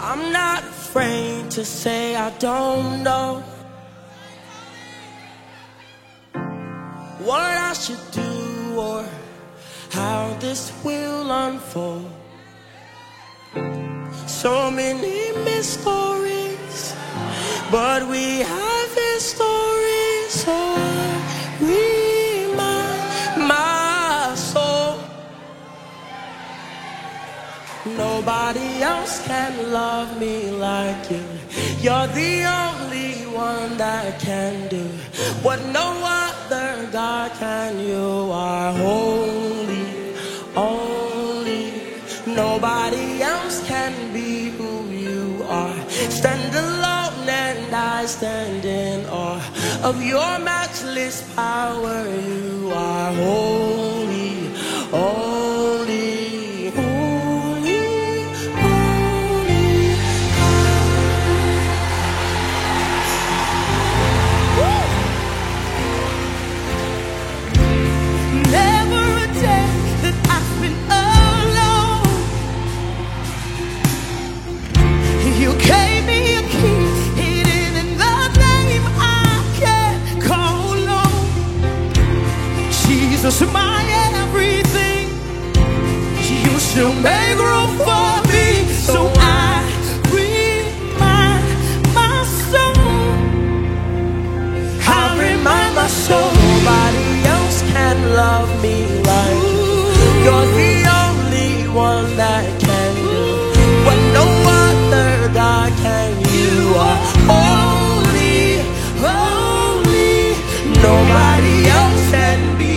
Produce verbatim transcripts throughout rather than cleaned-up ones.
I'm not afraid to say I don't know what I should do or how this will unfold. So many mysteries, but we have history, so remind my soul. Nobody else can love me like you. You're the only one that can do what no other God can. You are holy, only. Nobody else can be who you are. Stand alone and I stand in awe of your matchless power. You are holy, only. Jesus, my everything, you still make room for me, so I remind my soul, I remind my soul. Nobody else can love me like you. You're the only one that can do what no other God can. You are holy, holy. Nobody else can be.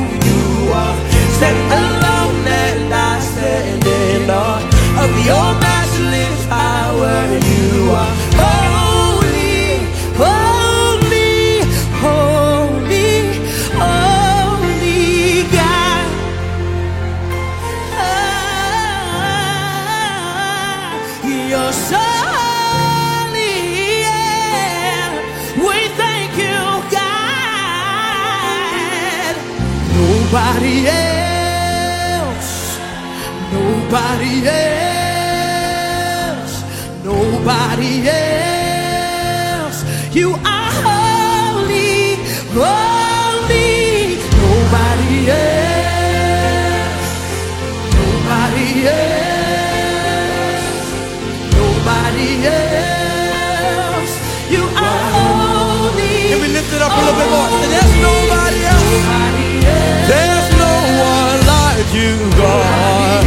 Stand alone and I stand in awe of your matchless power. You are holy, holy, holy, holy God. Ah, you're so holy, yeah. We thank you, God. Nobody else. Nobody else, nobody else. You are holy, holy. Nobody else, nobody else, nobody else. You are holy. Can we lift it up a little bit more? There's nobody else. Nobody else. There's no one like you, God.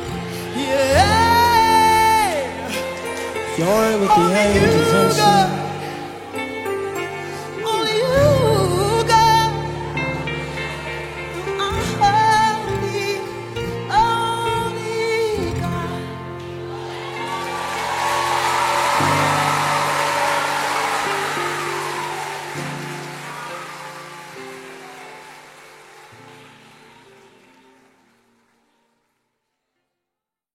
Join with the angels and sing.